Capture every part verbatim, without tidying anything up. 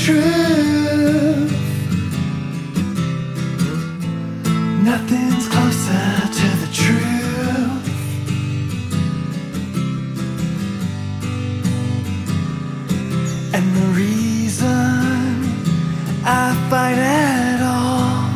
truth. Nothing's closer to the truth. And the reason I fight at all,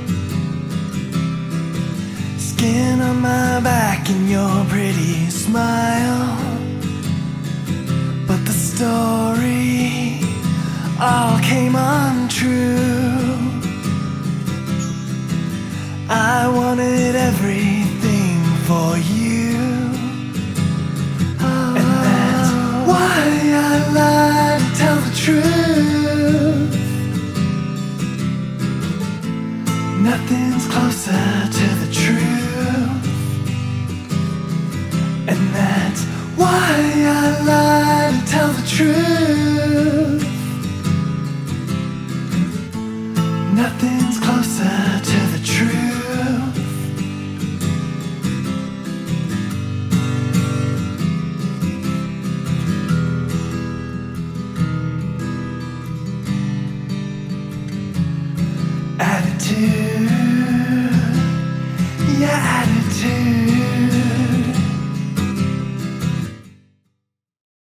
skin on my back and your pretty smile, but the story all came untrue. I wanted everything for you, and that's why I lied to tell the truth. Nothing's closer to the truth, and that's why I lied to tell the truth. Nothing's closer to the truth. Attitude